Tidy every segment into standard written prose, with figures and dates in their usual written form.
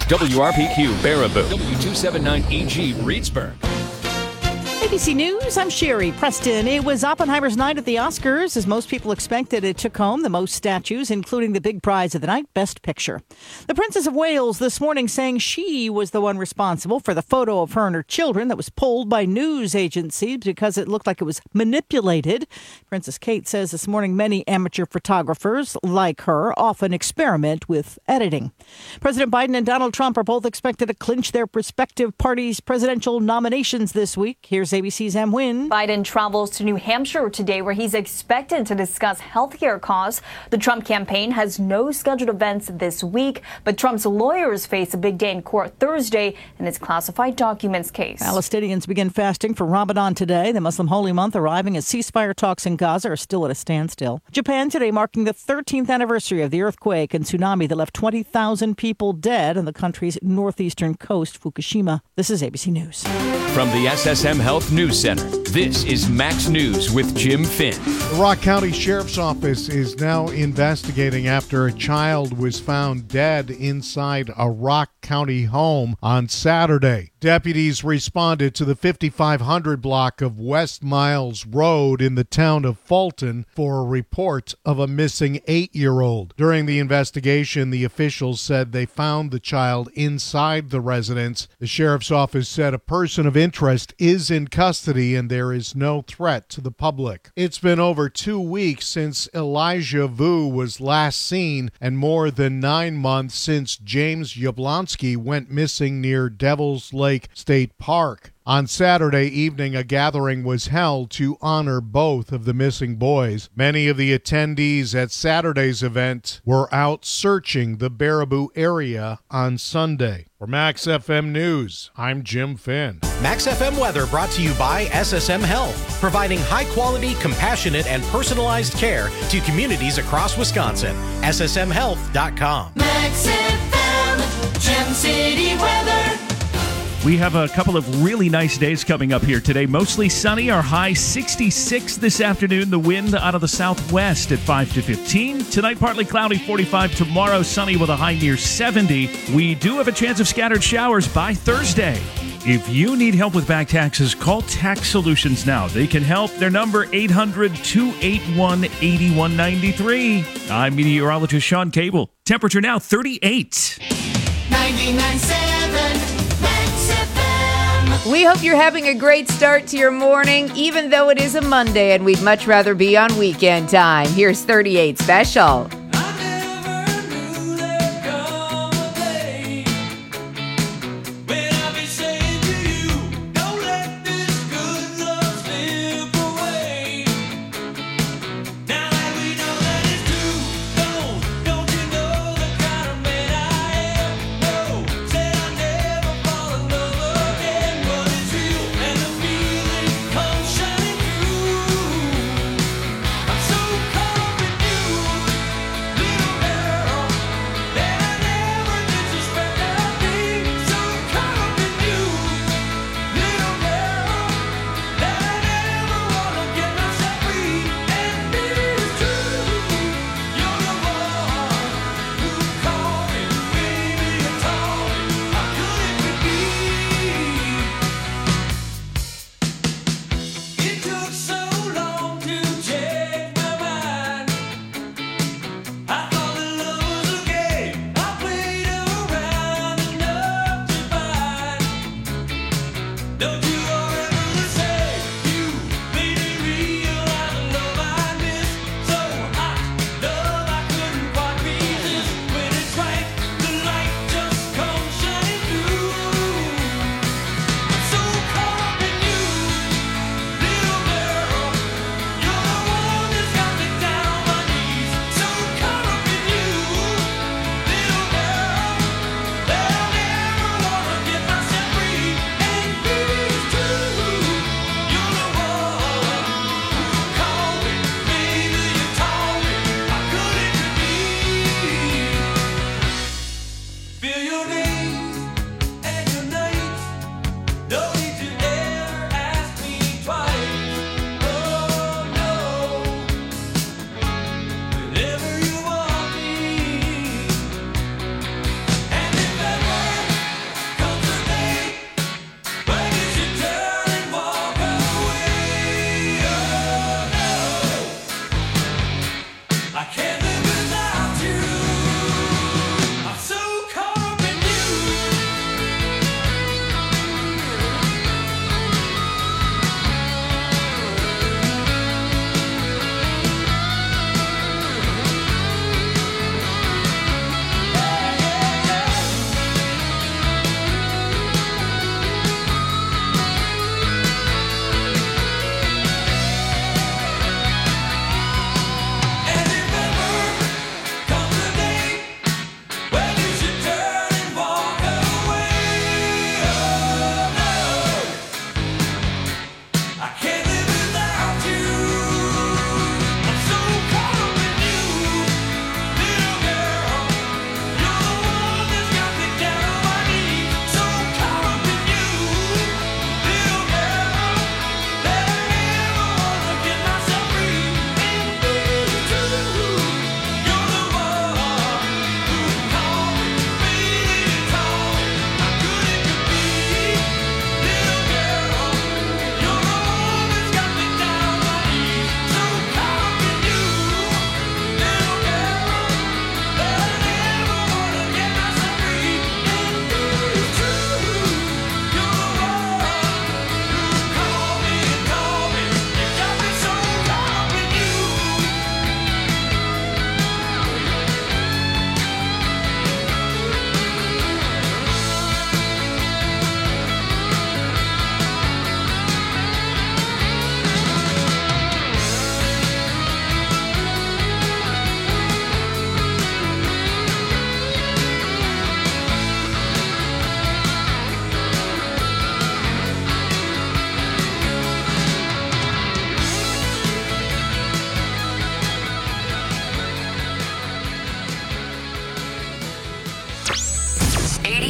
WRPQ Baraboo, W279EG Reedsburg. ABC News, I'm Sherry Preston. It was Oppenheimer's night at the Oscars. As most people expected, it took home the most statues, including the big prize of the night, Best Picture. The Princess of Wales this morning saying she was the one responsible for the photo of her and her children that was pulled by news agencies because it looked like it was manipulated. Princess Kate says this morning many amateur photographers like her often experiment with editing. President Biden and Donald Trump are both expected to clinch their respective parties' presidential nominations this week. Here's ABC's Em Nguyen. Biden travels to New Hampshire today, where he's expected to discuss healthcare costs. The Trump campaign has no scheduled events this week, but Trump's lawyers face a big day in court Thursday in his classified documents case. Palestinians begin fasting for Ramadan today, the Muslim holy month arriving as ceasefire talks in Gaza are still at a standstill. Japan today marking the 13th anniversary of the earthquake and tsunami that left 20,000 people dead on the country's northeastern coast, Fukushima. This is ABC News. From the SSM Health News Center, this is Max News with Jim Finn. The Rock County Sheriff's Office is now investigating after a child was found dead inside a Rock County home on Saturday. Deputies responded to the 5500 block of West Miles Road in the town of Fulton for a report of a missing 8-year-old. During the investigation, the officials said they found the child inside the residence. The sheriff's office said a person of interest is in custody and there is no threat to the public. It's been over 2 weeks since Elijah Vu was last seen and more than 9 months since James Yablonsky went missing near Devil's Lake State Park. On Saturday evening, a gathering was held to honor both of the missing boys. Many of the attendees at Saturday's event were out searching the Baraboo area on Sunday. For Max FM News, I'm Jim Finn. Max FM weather brought to you by SSM Health, providing high-quality, compassionate, and personalized care to communities across Wisconsin. SSMHealth.com. Max FM, Gem City weather. We have a couple of really nice days coming up here today. Mostly sunny, our high 66 this afternoon. The wind out of the southwest at 5 to 15. Tonight, partly cloudy, 45. Tomorrow, sunny with a high near 70. We do have a chance of scattered showers by Thursday. If you need help with back taxes, call Tax Solutions now. They can help. Their number, 800-281-8193. I'm meteorologist Sean Cable. Temperature now 38. 99.7 We hope you're having a great start to your morning, even though it is a Monday and we'd much rather be on weekend time. Here's 38 Special.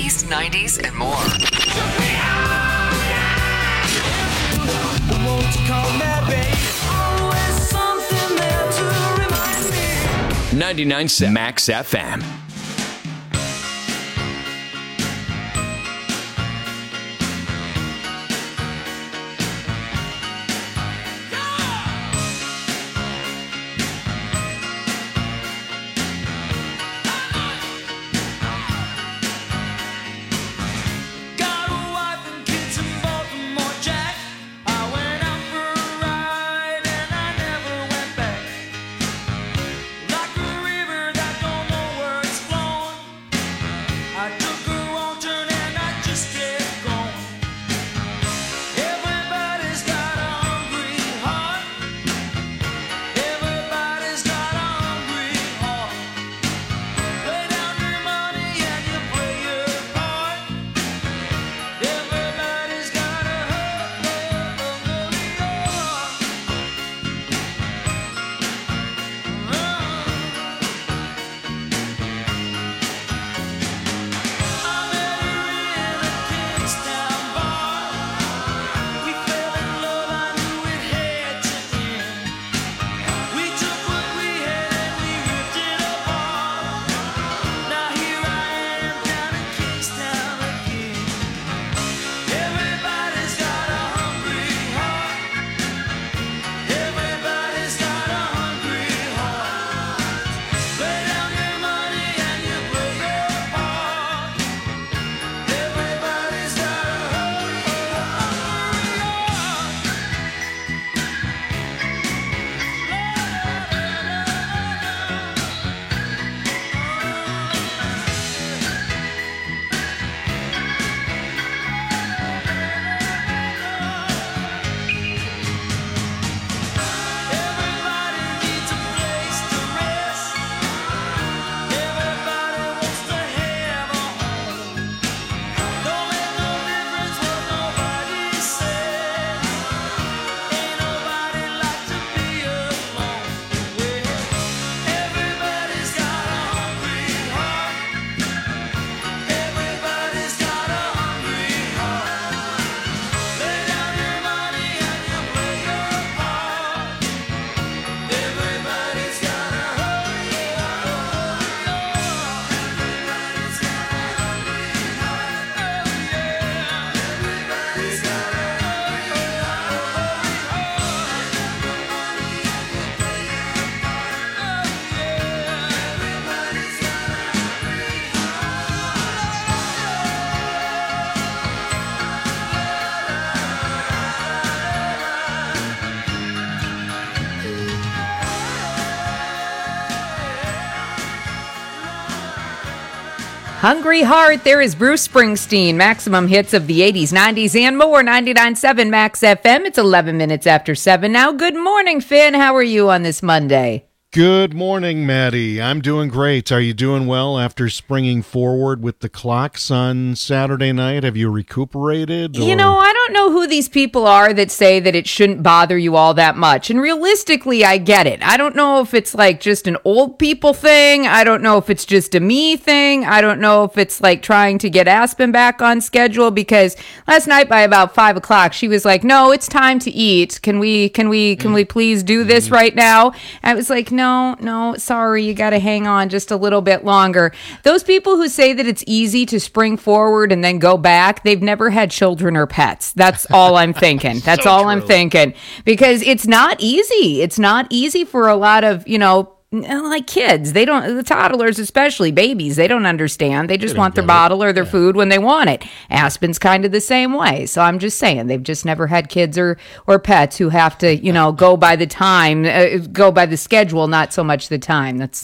80s, 90s, and more. 99.7 Max FM. Hungry Heart, there is Bruce Springsteen. Maximum hits of the 80s, 90s, and more. 99.7 Max FM. It's 11 minutes after 7 now. Good morning, Finn. How are you on this Monday? Good morning, Maddie. I'm doing great. Are you doing well after springing forward with the clocks on Saturday night? Have you recuperated? You know, I don't know who these people are that say that it shouldn't bother you all that much. And realistically, I get it. I don't know if it's like just an old people thing. I don't know if it's just a me thing. I don't know if it's like trying to get Aspen back on schedule, because last night by about 5 o'clock, she was like, no, it's time to eat. Can we please do this right now? And I was like, no, sorry, you got to hang on just a little bit longer. Those people who say that it's easy to spring forward and then go back, they've never had children or pets. That's all I'm thinking. That's so all true. I'm thinking. Because it's not easy. It's not easy for a lot of, like kids. They don't, the toddlers, especially babies, they don't understand. They just want their bottle or their food when they want it. Aspen's kind of the same way. So I'm just saying, they've just never had kids or pets who have to, go by the time, go by the schedule, not so much the time. That's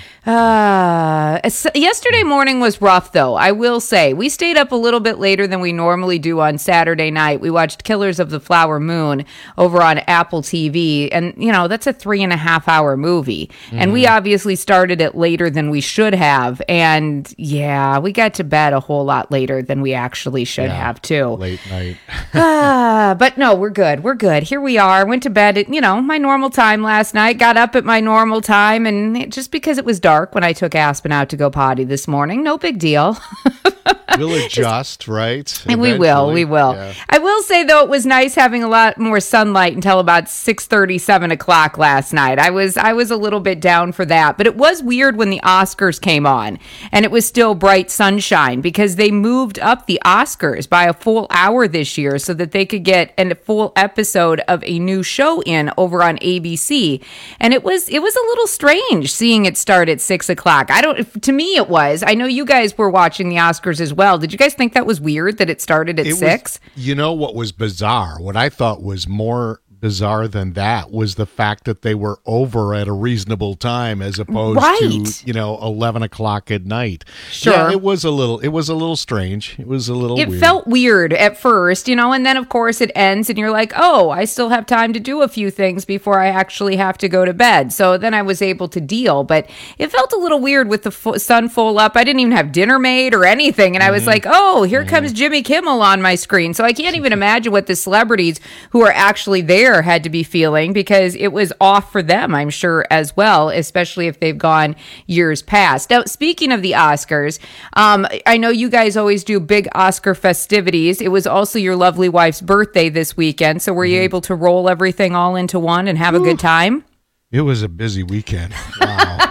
yesterday morning was rough, though. I will say we stayed up a little bit later than we normally do on Saturday night. We watched Killers of the Flower Moon over on Apple TV, and that's a 3.5 hour movie. And we obviously started it later than we should have. And we got to bed a whole lot later than we actually should have, too. Late night. But no, we're good. We're good. Here we are. Went to bed at, my normal time last night. Got up at my normal time. And just because it was dark when I took Aspen out to go potty this morning, no big deal. We'll adjust, right? And we will. Yeah. I will say, though, it was nice having a lot more sunlight until about 6:30, 7 o'clock last night. I was a little bit down for that. But it was weird when the Oscars came on and it was still bright sunshine because they moved up the Oscars by a full hour this year so that they could get a full episode of a new show in over on ABC. And it was a little strange seeing it start at 6 o'clock. To me, it was. I know you guys were watching the Oscars as well. Did you guys think that was weird that it started at 6? You know what was bizarre? What I thought was more bizarre than that was the fact that they were over at a reasonable time as opposed to 11 o'clock at night. Sure. Yeah, it was a little strange. It was a little weird. It felt weird at first, and then of course it ends and you're like, oh, I still have time to do a few things before I actually have to go to bed. So then I was able to deal, but it felt a little weird with the sun full up. I didn't even have dinner made or anything. And I was like, oh, here comes Jimmy Kimmel on my screen. So I can't even imagine what the celebrities who are actually there had to be feeling because it was off for them, I'm sure, as well, especially if they've gone years past. Now, speaking of the Oscars, I know you guys always do big Oscar festivities. It was also your lovely wife's birthday this weekend. So were you able to roll everything all into one and have a good time? It was a busy weekend. Wow.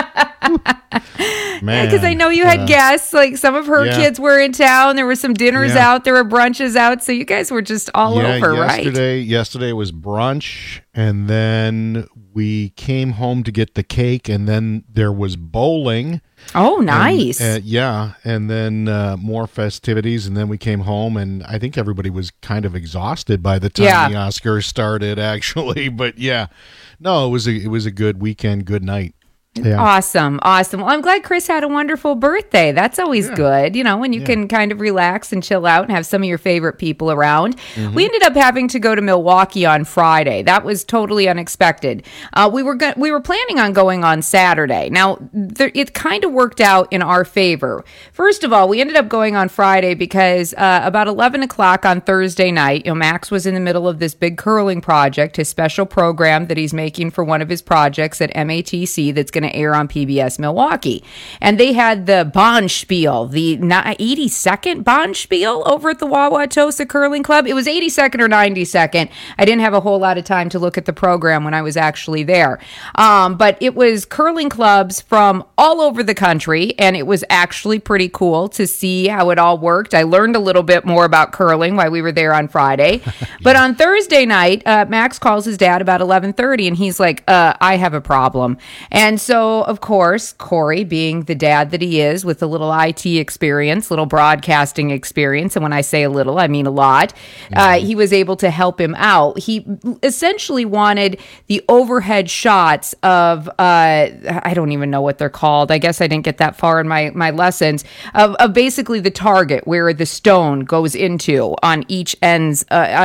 Man, because I know you had guests, like some of her kids were in town. There were some dinners out, there were brunches out, so you guys were just all over, right? Yesterday was brunch, and then we came home to get the cake, and then there was bowling. Oh, nice. And then more festivities, and then we came home, and I think everybody was kind of exhausted by the time the Oscars started, actually. But no, it was a good weekend, good night. Yeah. Awesome. Well, I'm glad Chris had a wonderful birthday. That's always good, when you can kind of relax and chill out and have some of your favorite people around. We ended up having to go to Milwaukee on Friday. That was totally unexpected. We were planning on going on Saturday. Now, it kind of worked out in our favor. First of all, we ended up going on Friday because about 11 o'clock on Thursday night, Max was in the middle of this big curling project, his special program that he's making for one of his projects at MATC that's going to air on PBS Milwaukee. And they had the Bonspiel, the 82nd Bonspiel over at the Wauwatosa Curling Club. It was 82nd or 92nd. I didn't have a whole lot of time to look at the program when I was actually there. But it was curling clubs from all over the country, and it was actually pretty cool to see how it all worked. I learned a little bit more about curling while we were there on Friday. But on Thursday night, Max calls his dad about 11:30, and he's like, I have a problem. And so, of course, Corey, being the dad that he is with a little IT experience, little broadcasting experience, and when I say a little, I mean a lot, he was able to help him out. He essentially wanted the overhead shots of, I don't even know what they're called. I guess I didn't get that far in my lessons, of basically the target where the stone goes into on each end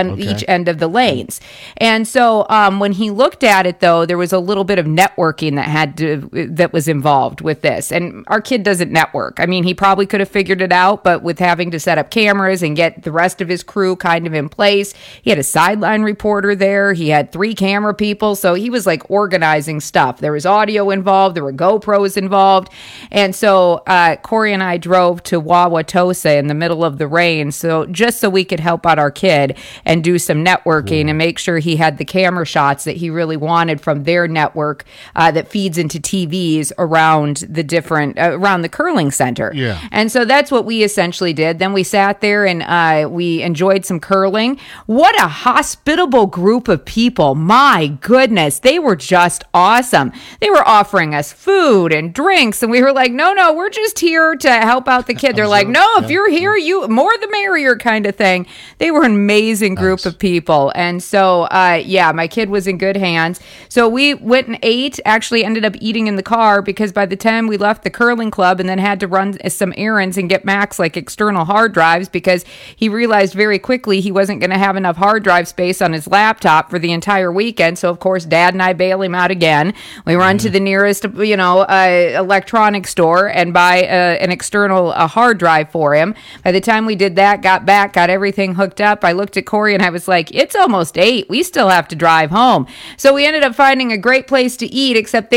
of the lanes. And so when he looked at it, though, there was a little bit of networking that was involved with this. And our kid doesn't network. I mean, he probably could have figured it out, but with having to set up cameras and get the rest of his crew kind of in place, he had a sideline reporter there. He had 3 camera people. So he was like organizing stuff. There was audio involved. There were GoPros involved. And so Corey and I drove to Wauwatosa in the middle of the rain. So just so we could help out our kid and do some networking and make sure he had the camera shots that he really wanted from their network that feeds into TVs around the curling center. Yeah. And so that's what we essentially did. Then we sat there and we enjoyed some curling. What a hospitable group of people. My goodness. They were just awesome. They were offering us food and drinks. And we were like, no, we're just here to help out the kid. They're like, no, if you're here, you more the merrier kind of thing. They were an amazing group of people. And so, my kid was in good hands. So we went and ate, actually ended up eating in the car because by the time we left the curling club and then had to run some errands and get Max like external hard drives because he realized very quickly he wasn't going to have enough hard drive space on his laptop for the entire weekend. So of course, Dad and I bail him out again. We run to the nearest, electronic store and buy an external hard drive for him. By the time we did that, got back, got everything hooked up, I looked at Corey and I was like, it's almost 8. We still have to drive home. So we ended up finding a great place to eat, except they were getting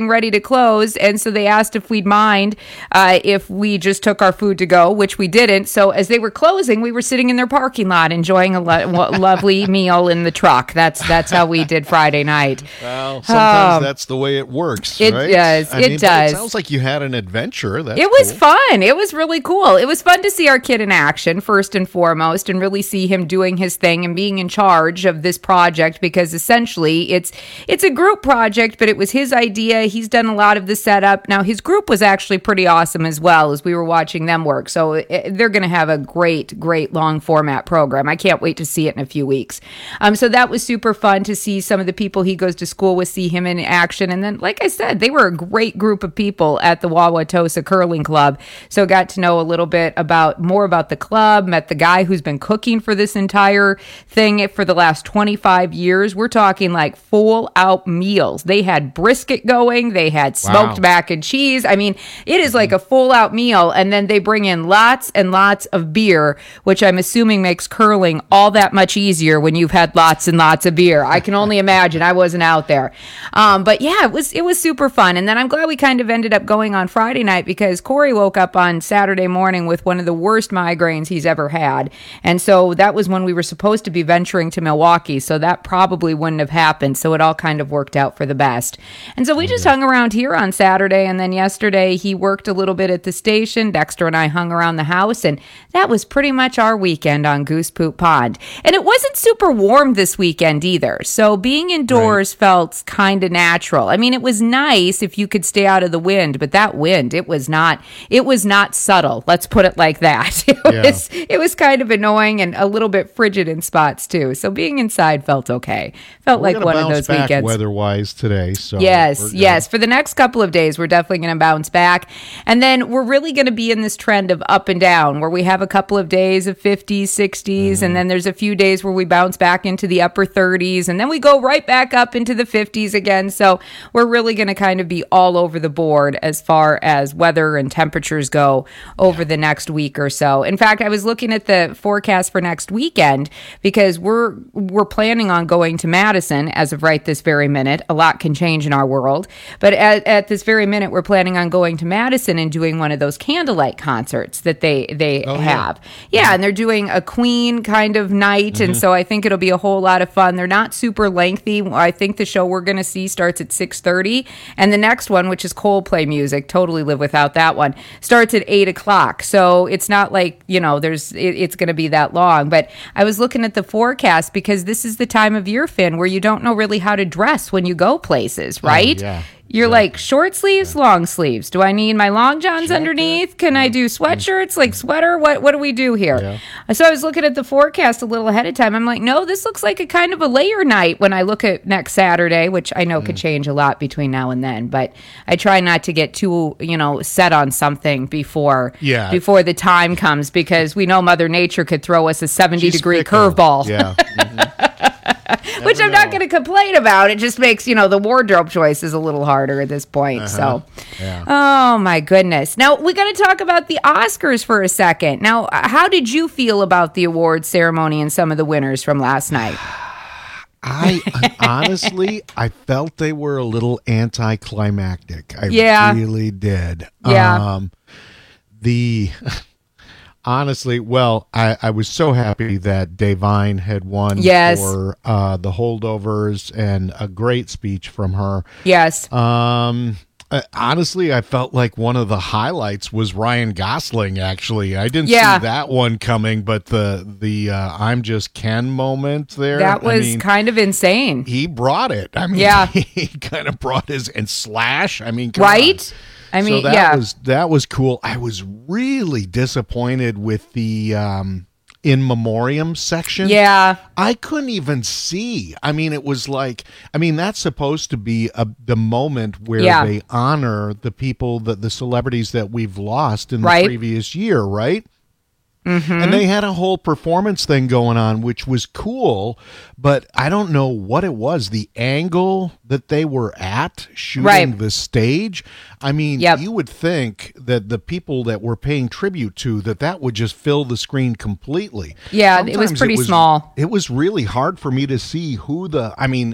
getting ready to close. And so they asked if we'd mind if we just took our food to go, which we didn't. So as they were closing, we were sitting in their parking lot enjoying a lovely meal in the truck. That's how we did Friday night. Well, sometimes that's the way it works, it right? does. It does. It sounds like you had an adventure. That's it was fun. It was really cool. It was fun to see our kid in action, first and foremost, and really see him doing his thing and being in charge of this project, because essentially it's a group project, but it was his idea. He's done a lot of the setup. Now, his group was actually pretty awesome as well, as we were watching them work. So they're going to have a great long format program. I can't wait to see it in a few weeks. So that was super fun to see some of the people he goes to school with, see him in action. And then, like I said, they were a great group of people at the Wauwatosa Curling Club. So got to know a little bit more about the club, met the guy who's been cooking for this entire thing for the last 25 years. We're talking like full out meals. They had brisket going. They had smoked mac and cheese. I mean, it is like a full out meal. And then they bring in lots and lots of beer, which I'm assuming makes curling all that much easier when you've had lots and lots of beer. I can only imagine. I wasn't out there. But yeah, it was super fun. And then I'm glad we kind of ended up going on Friday night, because Corey woke up on Saturday morning with one of the worst migraines he's ever had. And so that was when we were supposed to be venturing to Milwaukee. So that probably wouldn't have happened. So it all kind of worked out for the best. And so we just hung around here on Saturday. And then yesterday he worked a little bit at the station. Dexter and I hung around the house. And that was pretty much our weekend on Goose Poop Pond. And it wasn't super warm this weekend either. So being indoors felt kind of natural. I mean, it was nice if you could stay out of the wind, but that wind, it was not subtle. Let's put it like that. It was kind of annoying and a little bit frigid in spots too. So being inside felt okay. Felt like one of those weekends. Weather-wise today. So yes. For the next couple of days, we're definitely going to bounce back. And then we're really going to be in this trend of up and down, where we have a couple of days of 50s, 60s, and then there's a few days where we bounce back into the upper 30s, and then we go right back up into the 50s again. So we're really going to kind of be all over the board as far as weather and temperatures go over the next week or so. In fact, I was looking at the forecast for next weekend, because we're planning on going to Madison as of right this very minute. A lot can change in our world, but at this very minute, we're planning on going to Madison and doing one of those candlelight concerts that they have. Yeah, and they're doing a Queen kind of night, and so I think it'll be a whole lot of fun. They're not super lengthy. I think the show we're going to see starts at 6:30, and the next one, which is Coldplay music, totally live without that one, starts at 8 o'clock. So it's not like, it's going to be that long. But I was looking at the forecast, because this is the time of year, Finn, where you don't know really how to dress when you go places, right? You're like, short sleeves, long sleeves. Do I need my long johns underneath? Can I do sweatshirts, like sweater? What do we do here? So I was looking at the forecast a little ahead of time. I'm like, no, this looks like a kind of a layer night when I look at next Saturday, which I know could change a lot between now and then. But I try not to get too, set on something before the time comes, because we know Mother Nature could throw us a 70-degree curveball. Yeah. Which I'm not going to complain about. It just makes, the wardrobe choices a little harder at this point. So, oh my goodness. Now, we got to talk about the Oscars for a second. Now, how did you feel about the awards ceremony and some of the winners from last night? I honestly, I felt they were a little anticlimactic. I really did. Yeah. Honestly, I was so happy that Devine had won for the holdovers, and a great speech from her. Yes. Honestly, I felt like one of the highlights was Ryan Gosling, actually. I didn't see that one coming, but the I'm Just Ken moment there. That was kind of insane. He brought it. I mean, he kind of brought his, and Slash, I mean, come on. I mean, so that was cool. I was really disappointed with the in memoriam section. Yeah. I couldn't even see. I mean, it was like, that's supposed to be the moment where they honor the people, the celebrities that we've lost in the previous year, right? Mm-hmm. And they had a whole performance thing going on, which was cool, but I don't know what it was. The angle that they were at shooting the stage. I mean, you would think that the people that we're paying tribute to, that would just fill the screen completely. Yeah, sometimes it was pretty small. It was really hard for me to see who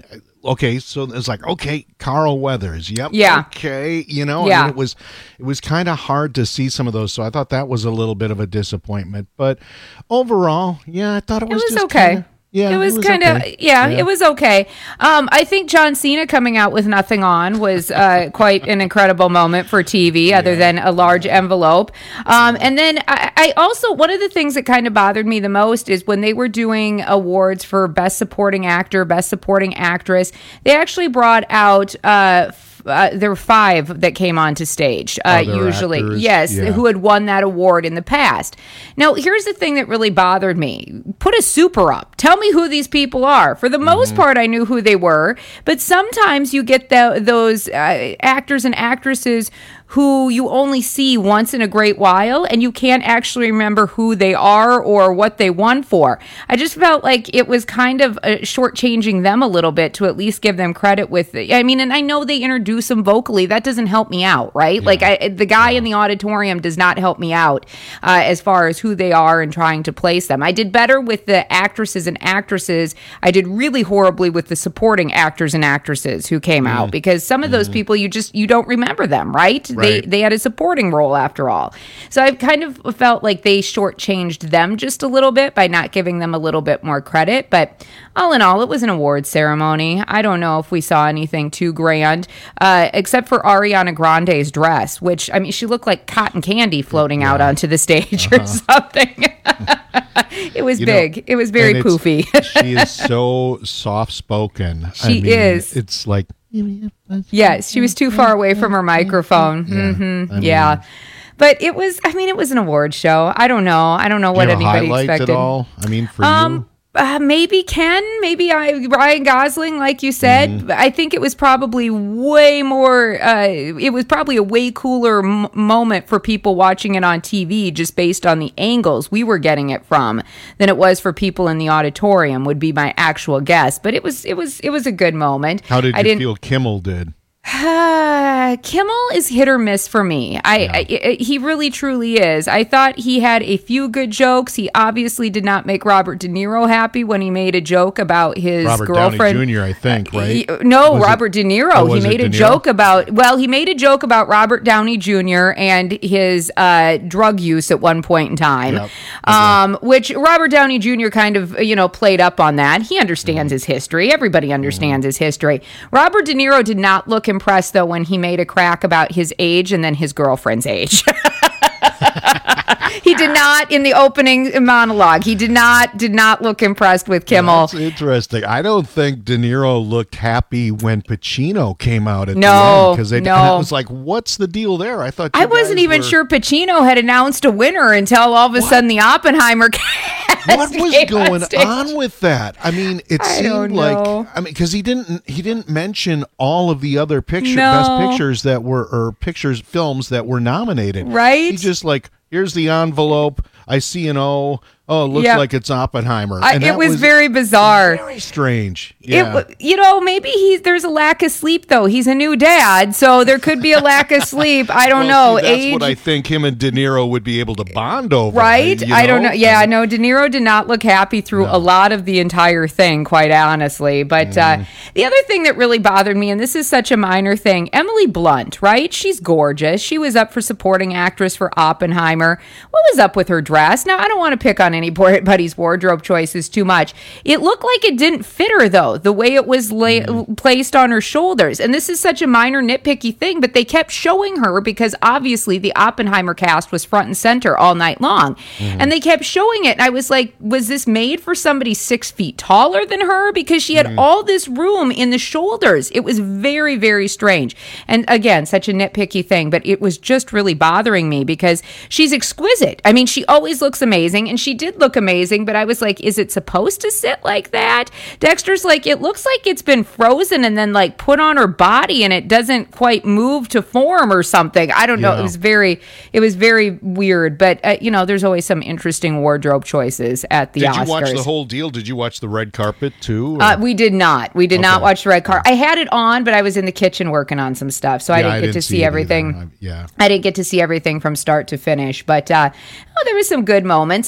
okay, so it's like, okay, Carl Weathers. Yep. Yeah. Okay. Yeah. And it was kind of hard to see some of those. So I thought that was a little bit of a disappointment. But overall, yeah, I thought it was just okay. It was kind of, okay. It was okay. I think John Cena coming out with nothing on was quite an incredible moment for TV, other than a large envelope. And then I also, one of the things that kind of bothered me the most is when they were doing awards for Best Supporting Actor, Best Supporting Actress, they actually brought out there were 5 that came onto stage, usually. Actors. Yes, Yeah. who had won that award in the past. Now, here's the thing that really bothered me. Put a super up. Tell me who these people are. For the most part, I knew who they were, but sometimes you get those actors and actresses who you only see once in a great while, and you can't actually remember who they are or what they won for. I just felt like it was kind of shortchanging them a little bit to at least give them credit with it. I mean, and I know they introduce them vocally. That doesn't help me out, right? Yeah. Like the guy in the auditorium does not help me out as far as who they are and trying to place them. I did better with the actresses and actresses. I did really horribly with the supporting actors and actresses who came out, because some of those people you don't remember them, right? They had a supporting role after all. So I kind of felt like they shortchanged them just a little bit by not giving them a little bit more credit. But all in all, it was an awards ceremony. I don't know if we saw anything too grand, except for Ariana Grande's dress, which, I mean, she looked like cotton candy floating out onto the stage or something. It was big. It was very poofy. She is so soft-spoken. She is. It's like... Yes, she was too far away from her microphone. But it was an award show. I don't know what anybody expected. At all? I mean, for you? Maybe Ken, Ryan Gosling, like you said. I think it was probably way more, it was probably a way cooler moment for people watching it on TV just based on the angles we were getting it from than it was for people in the auditorium, would be my actual guess. But it was a good moment. How did you feel Kimmel did? Kimmel is hit or miss for me. He really truly is. I thought he had a few good jokes. He obviously did not make Robert De Niro happy when he made a joke about his girlfriend. Robert Downey Jr., I think, right? Robert De Niro. He made a joke about Robert Downey Jr. and his drug use at one point in time, which Robert Downey Jr. kind of, played up on that. He understands his history. Everybody understands his history. Robert De Niro did not look impressed, though, when he made a crack about his age and then his girlfriend's age. He did not in the opening monologue. He did not look impressed with Kimmel. That's interesting. I don't think De Niro looked happy when Pacino came out at the end, because it was like, what's the deal there? I wasn't even sure Pacino had announced a winner until all of a sudden the Oppenheimer cast. What was going on with that? I mean, it seemed like, because he didn't mention all of the other best pictures that were, or films that were nominated. Right? He just like, here's the envelope. I see an O. Oh, it looks like it's Oppenheimer. And it was very bizarre. Very strange. Yeah. Maybe there's a lack of sleep, though. He's a new dad, so there could be a lack of sleep. I don't know. That's what I think him and De Niro would be able to bond over. Right? I don't know. Yeah, no, De Niro did not look happy through a lot of the entire thing, quite honestly. But the other thing that really bothered me, and this is such a minor thing, Emily Blunt, right? She's gorgeous. She was up for supporting actress for Oppenheimer. What was up with her dress? Now, I don't want to pick on anybody's wardrobe choices too much. It looked like it didn't fit her, though, the way it was placed on her shoulders. And this is such a minor nitpicky thing, but they kept showing her because obviously the Oppenheimer cast was front and center all night long. And they kept showing it. And I was like, was this made for somebody 6 feet taller than her? Because she had all this room in the shoulders. It was very, very strange. And again, such a nitpicky thing, but it was just really bothering me because she's exquisite. I mean, she always looks amazing, and she did look amazing, but I was like, is it supposed to sit like that? Dexter's like, it looks like it's been frozen and then like put on her body and it doesn't quite move to form or something. I don't know. It was very weird, but there's always some interesting wardrobe choices at the Oscars. Did you watch the whole deal? Did you watch the red carpet too? We did not. We did not watch the red carpet. I had it on, but I was in the kitchen working on some stuff, so I didn't get to see everything. I didn't get to see everything from start to finish, but there were some good moments, and for anybody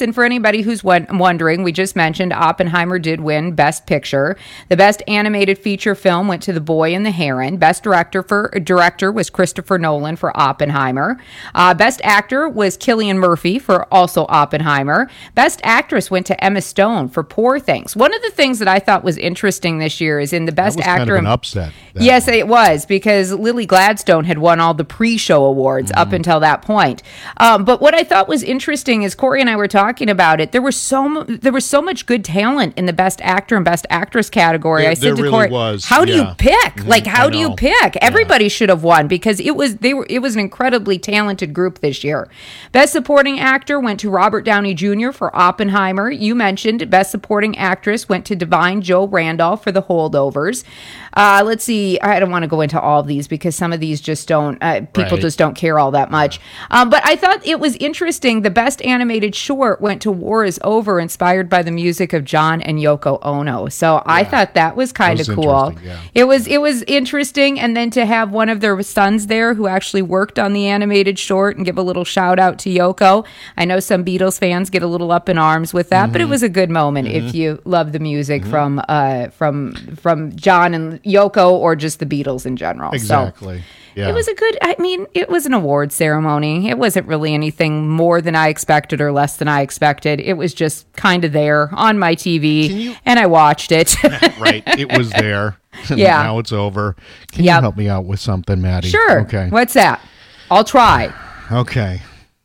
anybody who's wondering, we just mentioned Oppenheimer did win Best Picture. The Best Animated Feature Film went to The Boy and the Heron. Best Director was Christopher Nolan for Oppenheimer. Best Actor was Cillian Murphy for also Oppenheimer. Best Actress went to Emma Stone for Poor Things. One of the things that I thought was interesting this year is in the Best that was Actor. Kind of an upset. Yes, it was, because Lily Gladstone had won all the pre-show awards up until that point. But what I thought was interesting is Corey and I were talking about it. There was so much good talent in the Best Actor and Best Actress category. I said to Corey, "How do you pick? Like, how do you pick? Everybody should have won because it was an incredibly talented group this year." Best Supporting Actor went to Robert Downey Jr. for Oppenheimer. You mentioned Best Supporting Actress went to Divine Joe Randolph for The Holdovers. Let's see. I don't want to go into all of these because some of these just don't. People just don't care all that much. But I thought it was interesting. The Best Animated Short went to War Is Over, inspired by the music of John and Yoko Ono. So I thought that was kind of cool. Yeah. It was interesting, and then to have one of their sons there who actually worked on the animated short and give a little shout out to Yoko. I know some Beatles fans get a little up in arms with that, but it was a good moment if you love the music from John and Yoko or just the Beatles in general. Exactly. So, yeah. It was an award ceremony. It wasn't really anything more than I expected or less than I expected. It was just kind of there on my TV, and I watched it. Right. It was there. Yeah. Now it's over. Can you help me out with something, Maddie? Sure. Okay. What's that? I'll try. Okay.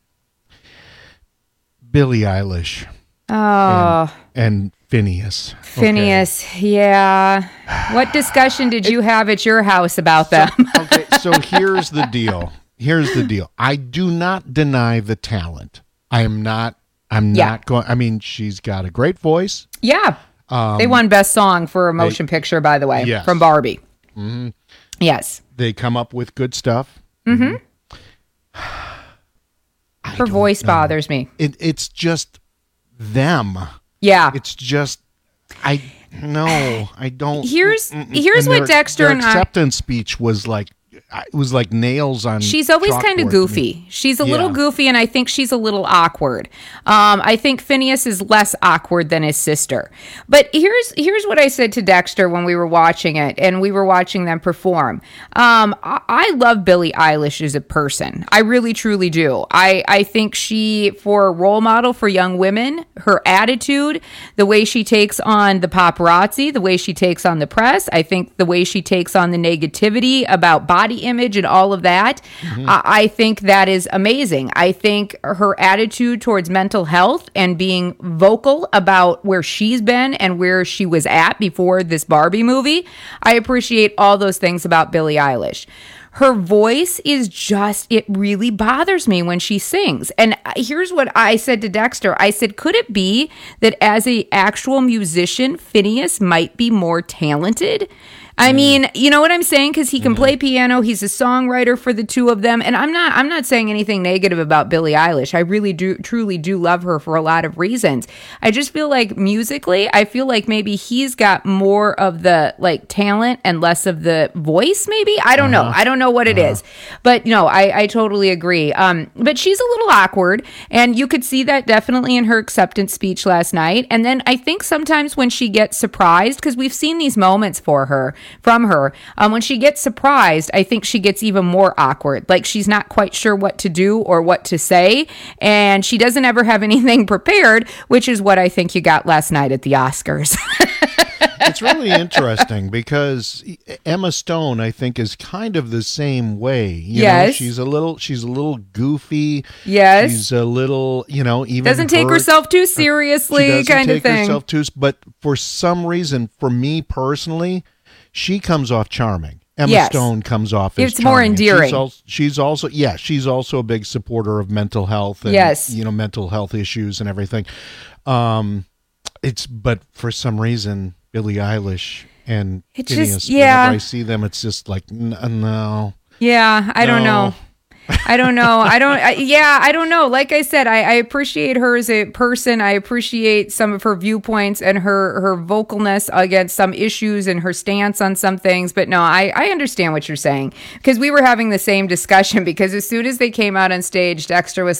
Billie Eilish. Oh. And Phineas. Phineas, yeah. What discussion did you have at your house about them? So here's the deal. I do not deny the talent. I'm not going. I mean, she's got a great voice. Yeah. They won Best Song for a motion picture, by the way, yes. from Barbie. Mm-hmm. Yes. They come up with good stuff. Mm-hmm. Her voice bothers me. It's just them. Yeah. It's just, I don't. Here's what Dexter their and acceptance speech was like. It was like nails on. She's always kind of goofy. She's a little goofy, and I think she's a little awkward. I think Phineas is less awkward than his sister. But here's what I said to Dexter when we were watching it, and we were watching them perform. I love Billie Eilish as a person. I really, truly do. I think she, for a role model for young women, her attitude, the way she takes on the paparazzi, the way she takes on the press, I think the way she takes on the negativity about body image and all of that, I think that is amazing. I think her attitude towards mental health and being vocal about where she's been and where she was at before this Barbie movie, I appreciate all those things about Billie Eilish. Her voice is just, it really bothers me when she sings. And here's what I said to Dexter. I said, could it be that as an actual musician, Phineas might be more talented? I mean, you know what I'm saying? Because he can play piano. He's a songwriter for the two of them. And I'm not saying anything negative about Billie Eilish. I really truly do love her for a lot of reasons. I just feel like musically, I feel like maybe he's got more of the like talent and less of the voice, maybe. I don't know. I don't know what it is. But no, I totally agree. But she's a little awkward. And you could see that definitely in her acceptance speech last night. And then I think sometimes when she gets surprised, because we've seen these moments from her, when she gets surprised, I think she gets even more awkward. Like she's not quite sure what to do or what to say, and she doesn't ever have anything prepared, which is what I think you got last night at the Oscars. It's really interesting because Emma Stone, I think, is kind of the same way. You know, she's a little goofy. Yes. She's a little, even doesn't take herself too seriously, kind of thing. But for some reason, for me personally, she comes off charming. Emma Stone comes off as it's more endearing. She's also a big supporter of mental health and mental health issues and everything. But for some reason, Billie Eilish and Phineas, whenever I see them, it's just like no. Yeah, I don't know. I don't know. I don't know. Like I said, I appreciate her as a person. I appreciate some of her viewpoints and her vocalness against some issues and her stance on some things. But no, I understand what you're saying because we were having the same discussion because as soon as they came out on stage, Dexter was like,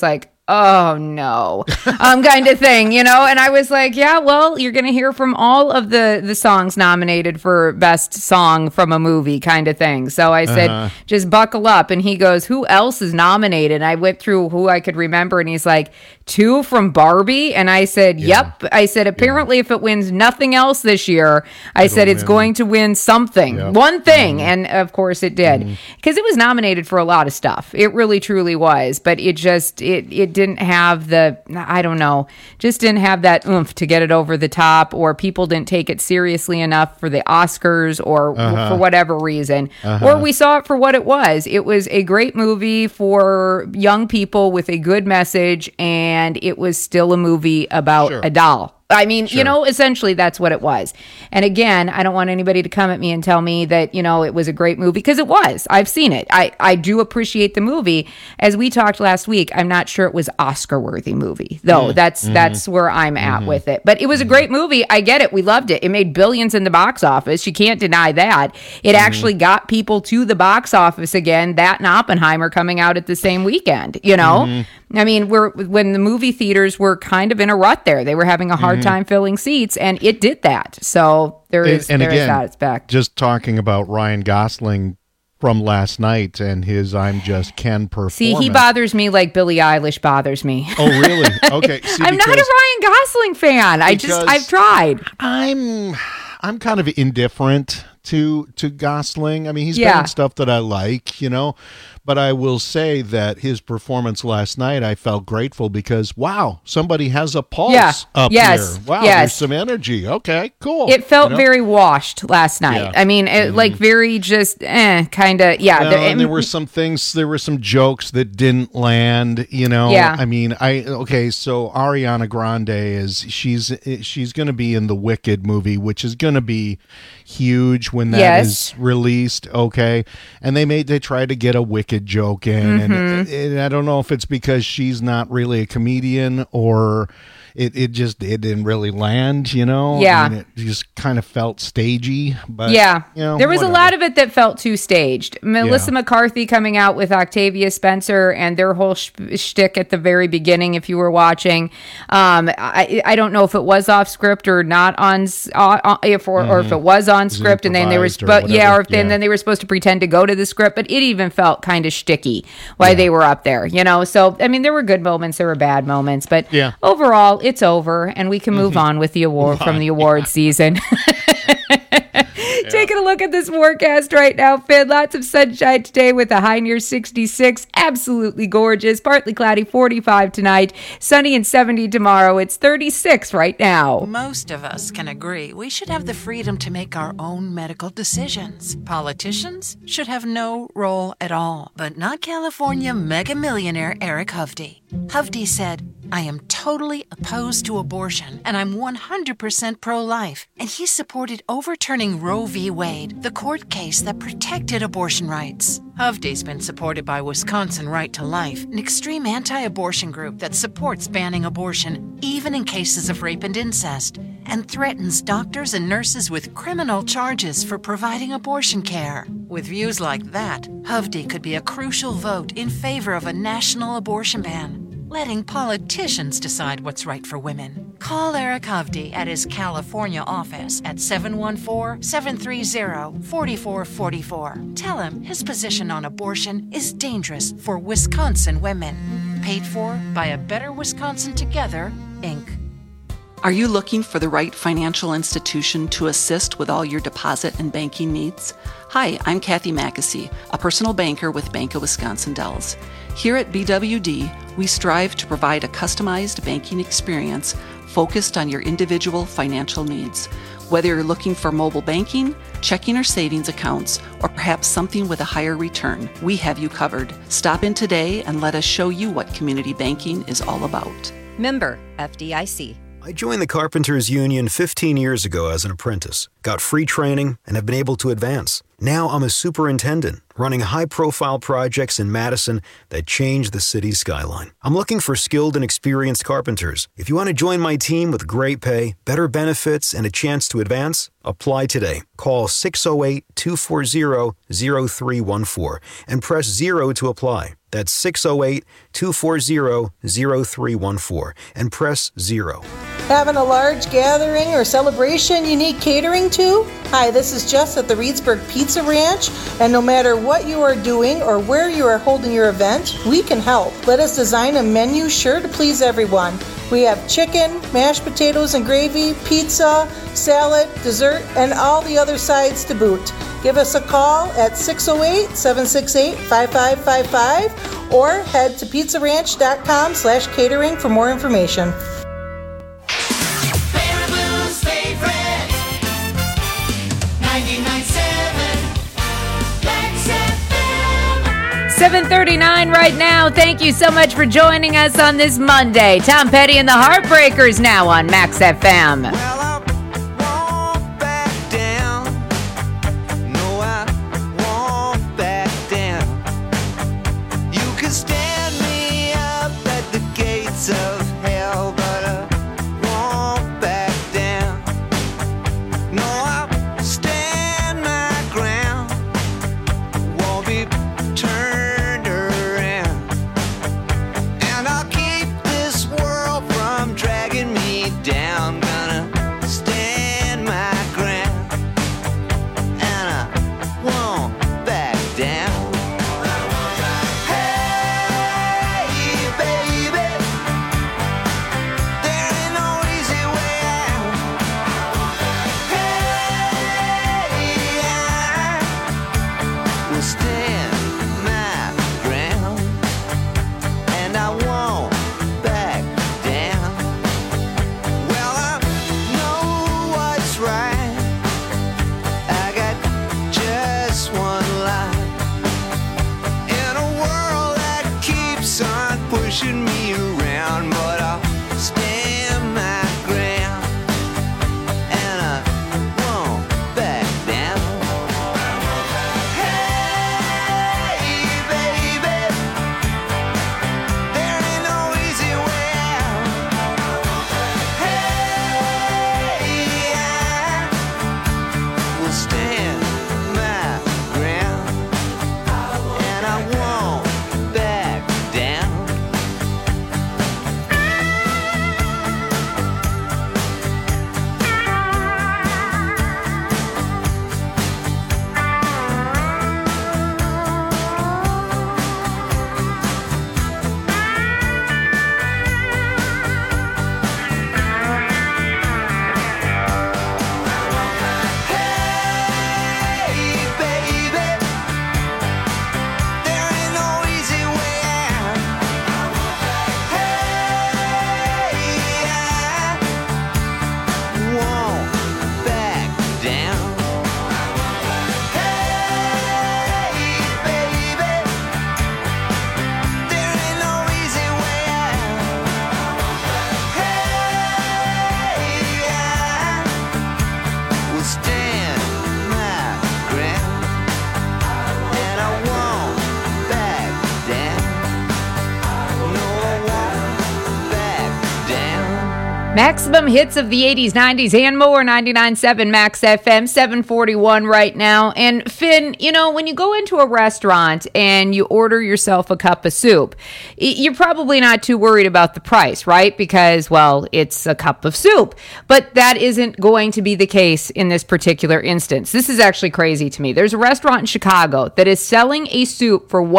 oh no, kind of thing, you know? And I was like, yeah, well, you're going to hear from all of the songs nominated for best song from a movie kind of thing. So I said, just buckle up. And he goes, who else is nominated? And I went through who I could remember. And he's like, 2 from Barbie. And I said, yep. I said, apparently if it wins nothing else this year, I said it's going to win something, one thing. And of course it did, because it was nominated for a lot of stuff. It really, truly was. But it just, it didn't have the, I don't know, just didn't have that oomph to get it over the top, or people didn't take it seriously enough for the Oscars, or for whatever reason, or we saw it for what it was. It was a great movie for young people with a good message, and it was still a movie about a doll. I mean, you know, essentially that's what it was. And again, I don't want anybody to come at me and tell me that, you know, it was a great movie, because it was. I've seen it. I do appreciate the movie. As we talked last week, I'm not sure it was Oscar-worthy movie, though. That's where I'm at with it. But it was a great movie. I get it. We loved it. It made billions in the box office. You can't deny that. It actually got people to the box office again, that and Oppenheimer coming out at the same weekend, you know? I mean, when the movie theaters were kind of in a rut there, they were having a hard time filling seats, and it did that. So there is that aspect. Just talking about Ryan Gosling from last night and his "I'm Just Ken" performance. See, he bothers me like Billie Eilish bothers me. Oh, really? Okay. See, I'm not a Ryan Gosling fan. I've tried. I'm kind of indifferent to Gosling. I mean, he's been in stuff that I like, you know. But I will say that his performance last night, I felt grateful because, wow, somebody has a pulse up here. Wow, there's some energy. Okay, cool. It felt very washed last night. I mean, like very just kind of, and there were some things, there were some jokes that didn't land, you know. Yeah. I mean, so Ariana Grande she's going to be in the Wicked movie, which is going to be huge when that is released, okay? And they tried to get a Wicked joke in, and I don't know if it's because she's not really a comedian, or it didn't really land, you know. I mean, it just kind of felt stagey, but you know, there was a lot of it that felt too staged. Melissa McCarthy coming out with Octavia Spencer and their whole shtick at the very beginning, if you were watching, I don't know if it was off script or not or if it was on script, and then they were then they were supposed to pretend to go to the script, but it even felt kind of shticky while they were up there, you know. So I mean, there were good moments, there were bad moments, but overall it's over, and we can move on with the award from the award season. Taking a look at this forecast right now, Finn. Lots of sunshine today with a high near 66. Absolutely gorgeous. Partly cloudy, 45 tonight. Sunny and 70 tomorrow. It's 36 right now. Most of us can agree we should have the freedom to make our own medical decisions. Politicians should have no role at all. But not California mega millionaire Eric Hovde. Hovde said, "I am totally opposed to abortion, and I'm 100% pro-life." And he supported overturning Roe v. Wade, the court case that protected abortion rights. Hovde's been supported by Wisconsin Right to Life, an extreme anti-abortion group that supports banning abortion, even in cases of rape and incest, and threatens doctors and nurses with criminal charges for providing abortion care. With views like that, Hovde could be a crucial vote in favor of a national abortion ban, letting politicians decide what's right for women. Call Eric Hovde at his California office at 714-730-4444. Tell him his position on abortion is dangerous for Wisconsin women. Paid for by A Better Wisconsin Together, Inc. Are you looking for the right financial institution to assist with all your deposit and banking needs? Hi, I'm Kathy Mackesy, a personal banker with Bank of Wisconsin Dells. Here at BWD, we strive to provide a customized banking experience focused on your individual financial needs. Whether you're looking for mobile banking, checking or savings accounts, or perhaps something with a higher return, we have you covered. Stop in today and let us show you what community banking is all about. Member FDIC. I joined the Carpenters Union 15 years ago as an apprentice, got free training, and have been able to advance. Now I'm a superintendent, running high-profile projects in Madison that change the city's skyline. I'm looking for skilled and experienced carpenters. If you want to join my team with great pay, better benefits, and a chance to advance, apply today. Call 608-240-0314 and press 0 to apply. That's 608-240-0314 and press 0. Having a large gathering or celebration you need catering to? Hi, this is Jess at the Reedsburg Pizza Ranch, and no matter what you are doing or where you are holding your event, we can help. Let us design a menu sure to please everyone. We have chicken, mashed potatoes and gravy, pizza, salad, dessert, and all the other sides to boot. Give us a call at 608-768-5555 or head to pizzaranch.com/catering for more information. Baraboo's favorite 99.7 Max FM. 7:39 right now. Thank you so much for joining us on this Monday. Tom Petty and the Heartbreakers now on Max FM. Of hell, but I won't back down. No, I'll stand my ground. Won't be turned around. And I'll keep this world from dragging me down. Gonna stand my ground. And I won't back down. Pushing me around, but I'll stand my ground, and I won't back down. Hey, baby, there ain't no easy way out. Hey, I will stand my ground, and I won't back down. Maximum hits of the 80s, 90s, and more. 99.7 Max FM, 7:41 right now. And Finn, you know, when you go into a restaurant and you order yourself a cup of soup, you're probably not too worried about the price, right? Because, well, it's a cup of soup. But that isn't going to be the case in this particular instance. This is actually crazy to me. There's a restaurant in Chicago that is selling a soup for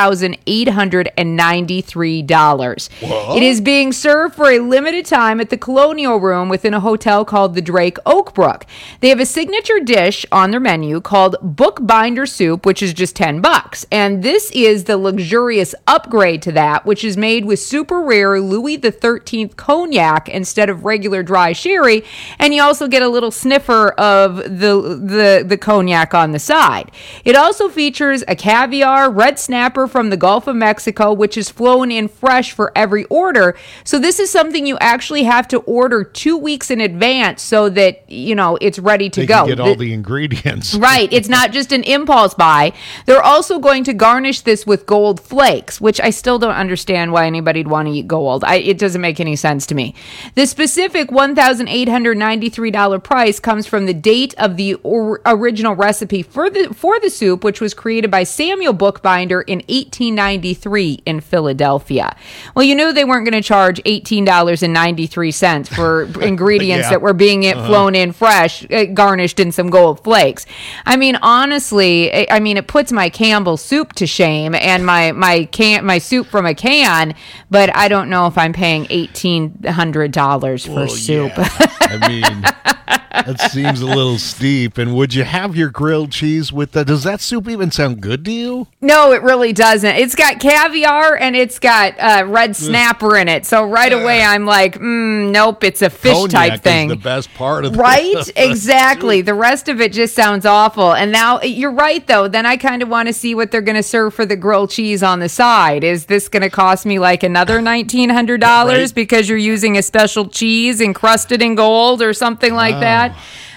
$1,893. It is being served for a limited time at the Colonial Room within a hotel called the Drake Oakbrook. They have a signature dish on their menu called Bookbinder Soup, which is just $10. And this is the luxurious upgrade to that, which is made with super rare Louis XIII cognac instead of regular dry sherry. And you also get a little sniffer of the cognac on the side. It also features a caviar red snapper from the Gulf of Mexico, which is flown in fresh for every order. So this is something you actually have to order 2 weeks in advance so that, it's ready to They go. can get all the ingredients. Right. It's not just an impulse buy. They're also going to garnish this with gold flakes, which I still don't understand why anybody'd want to eat gold. It doesn't make any sense to me. The specific $1,893 price comes from the date of the original recipe for the soup, which was created by Samuel Bookbinder in 1893 in Philadelphia. Well, you knew they weren't going to charge $18.93 for ingredients that were being flown in fresh, garnished in some gold flakes. I mean, honestly, it puts my Campbell soup to shame and my soup from a can, but I don't know if I'm paying $1,800 for soup. Yeah. I mean, that seems a little steep. And would you have your grilled cheese with that? Does that soup even sound good to you? No, it really doesn't. It's got caviar and it's got red snapper in it. So right away I'm like, nope, it's a fish Cognac type thing. is the best part of the Right? Exactly. The rest of it just sounds awful. And now you're right, though. Then I kind of want to see what they're going to serve for the grilled cheese on the side. Is this going to cost me like another $1,900 Right. because you're using a special cheese encrusted in gold or something like that?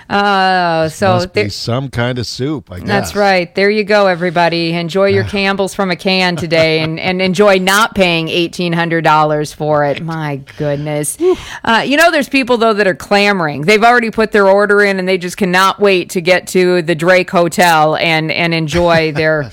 So must be some kind of soup, I guess. That's right. There you go, everybody. Enjoy your Campbell's from a can today and enjoy not paying $1,800 for it. My goodness. There's people, though, that are clamoring. They've already put their order in and they just cannot wait to get to the Drake Hotel and enjoy their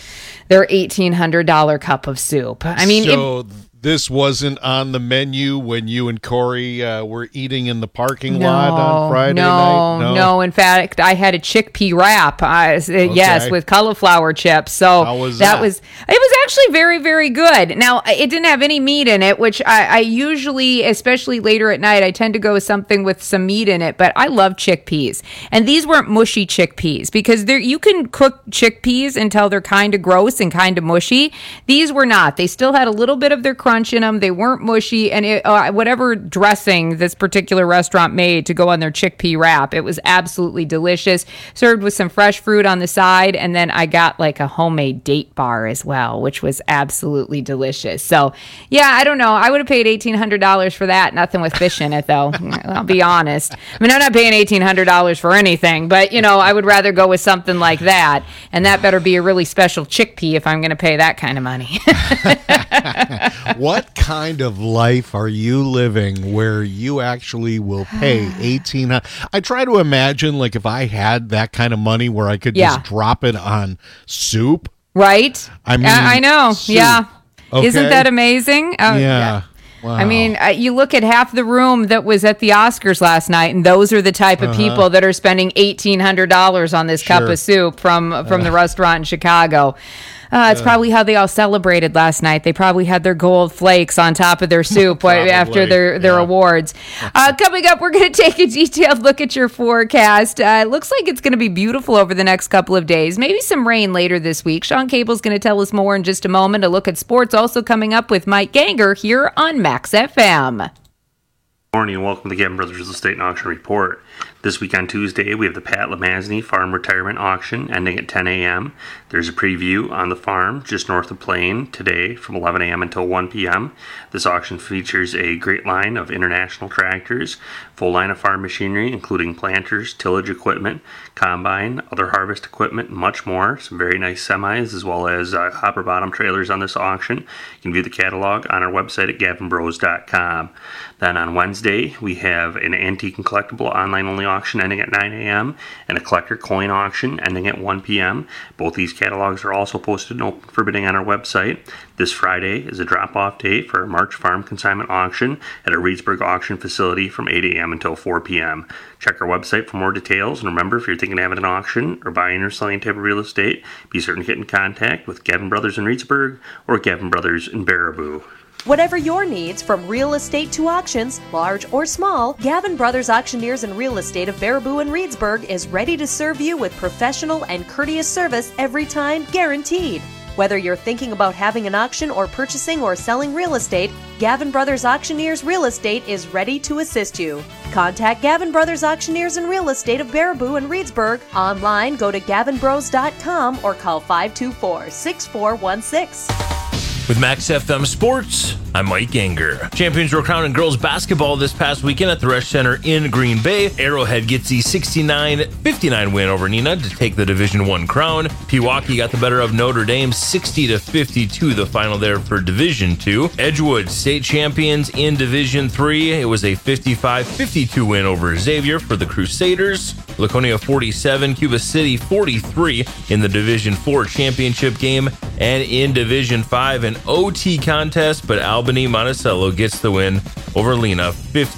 $1,800 cup of soup. I mean, this wasn't on the menu when you and Corey were eating in the parking lot on Friday night? No. In fact, I had a chickpea wrap, yes, with cauliflower chips. So how was it was actually very, very good. Now, it didn't have any meat in it, which I usually, especially later at night, I tend to go with something with some meat in it, but I love chickpeas. And these weren't mushy chickpeas because you can cook chickpeas until they're kind of gross and kind of mushy. These were not. They still had a little bit of their crunch in them. They weren't mushy, and whatever dressing this particular restaurant made to go on their chickpea wrap, it was absolutely delicious. Served with some fresh fruit on the side, and then I got like a homemade date bar as well, which was absolutely delicious. So, yeah, I don't know. I would have paid $1,800 for that. Nothing with fish in it, though. I'll be honest. I mean, I'm not paying $1,800 for anything, but, I would rather go with something like that, and that better be a really special chickpea if I'm going to pay that kind of money. What kind of life are you living where you actually will pay $1,800? I try to imagine, like, if I had that kind of money where I could just drop it on soup. Right? I mean, I know. soup. Yeah. Okay. Isn't that amazing? Yeah. Wow. I mean, you look at half the room that was at the Oscars last night, and those are the type of people that are spending $1,800 on this cup of soup from the restaurant in Chicago. It's probably how they all celebrated last night. They probably had their gold flakes on top of their soup after their awards. Coming up, we're going to take a detailed look at your forecast. It looks like it's going to be beautiful over the next couple of days. Maybe some rain later this week. Sean Cable's going to tell us more in just a moment. A look at sports also coming up with Mike Ganger here on Max FM. Good morning and welcome to the Gavin Brothers Real Estate and Auction Report. This week on Tuesday, we have the Pat Lemazny Farm Retirement Auction ending at 10 a.m. There's a preview on the farm just north of Plain today from 11 a.m. until 1 p.m. This auction features a great line of international tractors, full line of farm machinery, including planters, tillage equipment, combine, other harvest equipment, and much more. Some very nice semis as well as hopper bottom trailers on this auction. You can view the catalog on our website at gavinbros.com. Then on Wednesday, we have an antique and collectible online-only auction ending at 9 a.m. and a collector coin auction ending at 1 p.m. Both these catalogs are also posted and open for bidding on our website. This Friday is a drop-off date for a March farm consignment auction at a Reedsburg auction facility from 8 a.m. until 4 p.m. Check our website for more details, and remember, if you're thinking of having an auction or buying or selling type of real estate, be certain to get in contact with Gavin Brothers in Reedsburg or Gavin Brothers in Baraboo. Whatever your needs, from real estate to auctions, large or small, Gavin Brothers Auctioneers and Real Estate of Baraboo and Reedsburg is ready to serve you with professional and courteous service every time, guaranteed. Whether you're thinking about having an auction or purchasing or selling real estate, Gavin Brothers Auctioneers Real Estate is ready to assist you. Contact Gavin Brothers Auctioneers and Real Estate of Baraboo and Reedsburg. Online, go to gavinbros.com or call 524-6416. With Max FM Sports, I'm Mike Ganger. Champions were crowned in girls basketball this past weekend at the Resch Center in Green Bay. Arrowhead gets the 69-59 win over Neenah to take the Division I crown. Pewaukee got the better of Notre Dame 60-52, the final there for Division II. Edgewood, state champions in Division III. It was a 55-52 win over Xavier for the Crusaders. Laconia 47, Cuba City 43 in the Division IV championship game. And in Division V, an OT contest, but Albany Monticello gets the win over Lena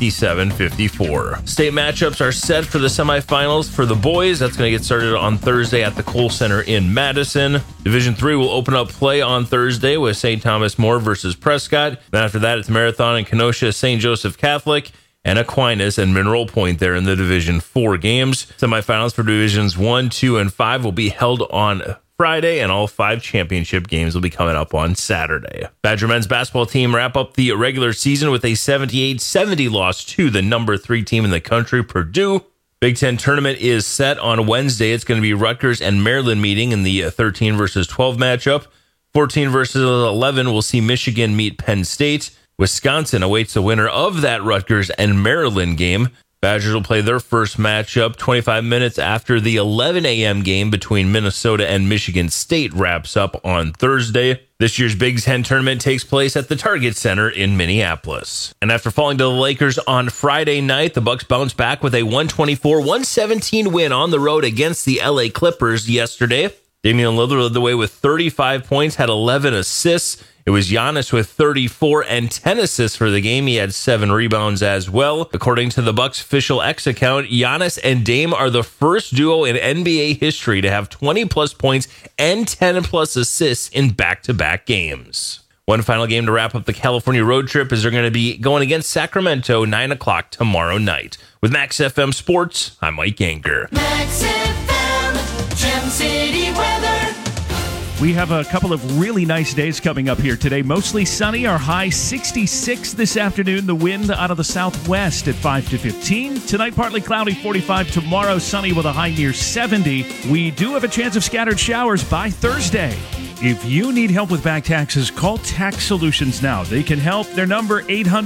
57-54. State matchups are set for the semifinals for the boys. That's going to get started on Thursday at the Kohl Center in Madison. Division III will open up play on Thursday with St. Thomas More versus Prescott. Then after that, it's Marathon and Kenosha, St. Joseph Catholic, and Aquinas and Mineral Point there in the Division IV games. Semifinals for Divisions 1, 2, and 5 will be held on Friday, and all 5 championship games will be coming up on Saturday. Badger men's basketball team wrap up the regular season with a 78-70 loss to the number 3 team in the country, Purdue. Big Ten tournament is set on Wednesday. It's going to be Rutgers and Maryland meeting in the 13 versus 12 matchup. 14 versus 11 will see Michigan meet Penn State. Wisconsin awaits the winner of that Rutgers and Maryland game. Badgers will play their first matchup 25 minutes after the 11 a.m. game between Minnesota and Michigan State wraps up on Thursday. This year's Big Ten tournament takes place at the Target Center in Minneapolis. And after falling to the Lakers on Friday night, the Bucks bounced back with a 124-117 win on the road against the LA Clippers yesterday. Damian Lillard led the way with 35 points, had 11 assists. It was Giannis with 34 and 10 assists for the game. He had 7 rebounds as well. According to the Bucks official X account, Giannis and Dame are the first duo in NBA history to have 20-plus points and 10-plus assists in back-to-back games. One final game to wrap up the California road trip is they're going to be going against Sacramento 9 o'clock tomorrow night. With Max FM Sports, I'm Mike Ganger. Max FM, Gem City weather. We have a couple of really nice days coming up here today. Mostly sunny, our high 66 this afternoon. The wind out of the southwest at 5 to 15. Tonight, partly cloudy, 45. Tomorrow, sunny with a high near 70. We do have a chance of scattered showers by Thursday. If you need help with back taxes, call Tax Solutions now. They can help. Their number,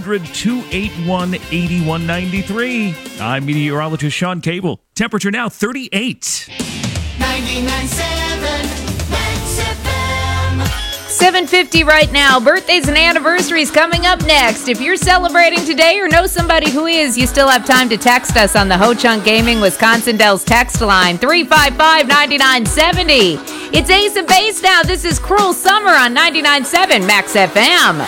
800-281-8193. I'm meteorologist Sean Cable. Temperature now 38. 99.7 7:50 right now. Birthdays and anniversaries coming up next. If you're celebrating today or know somebody who is, you still have time to text us on the Ho Chunk Gaming Wisconsin Dells text line 355-9970. It's Ace of Base now. This is Cruel Summer on 99.7 Max FM.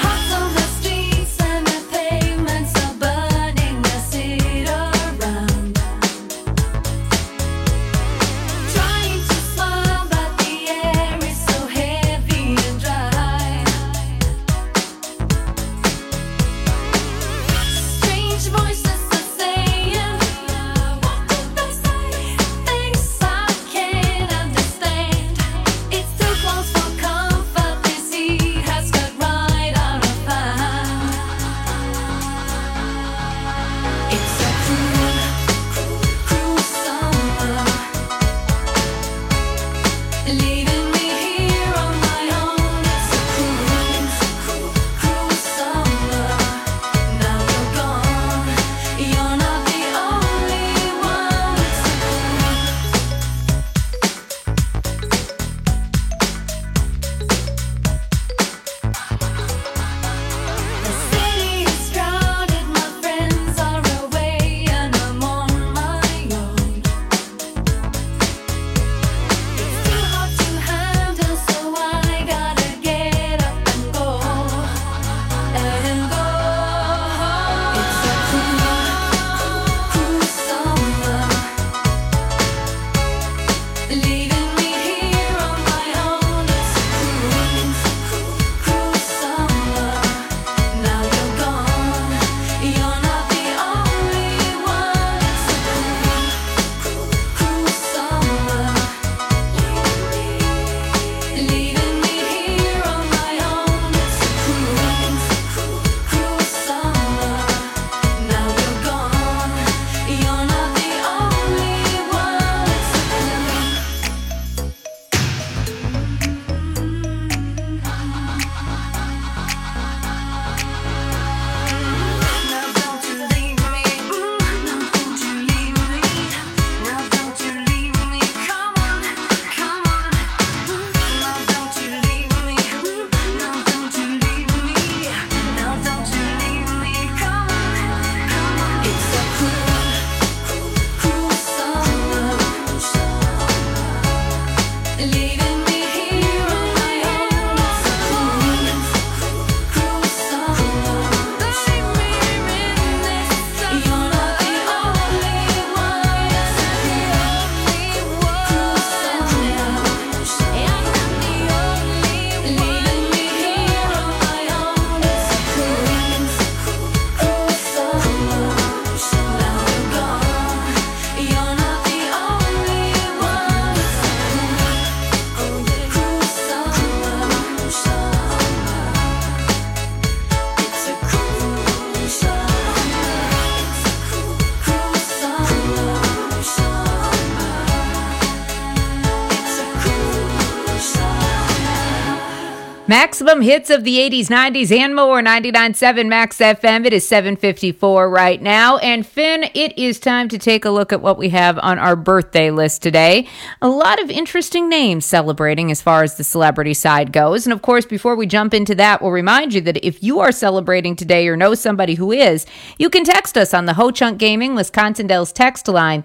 Maximum hits of the 80s, 90s, and more. 99.7 Max FM. It is 7:54 right now. And Finn, it is time to take a look at what we have on our birthday list today. A lot of interesting names celebrating as far as the celebrity side goes. And of course, before we jump into that, we'll remind you that if you are celebrating today or know somebody who is, you can text us on the Ho Chunk Gaming Wisconsin Dells text line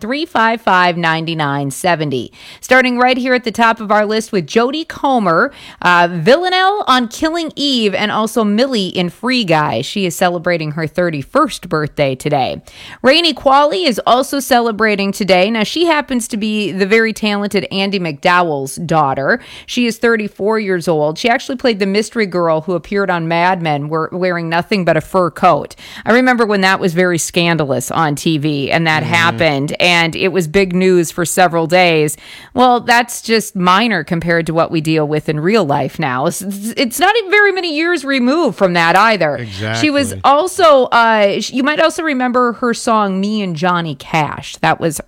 355-9970. Starting right here at the top of our list with Jodie Comer, Villanelle on Killing Eve, and also Millie in Free Guy. She is celebrating her 31st birthday today. Rainey Qualley is also celebrating today. Now, she happens to be the very talented Andy McDowell's daughter. She is 34 years old. She actually played the mystery girl who appeared on Mad Men wearing nothing but a fur coat. I remember when that was very scandalous on TV and that happened, and it was big news for several days. Well, that's just minor compared to what we deal with in real life now. It's not even very many years removed from that either. Exactly. She was also, you might also remember her song Me and Johnny Cash. That was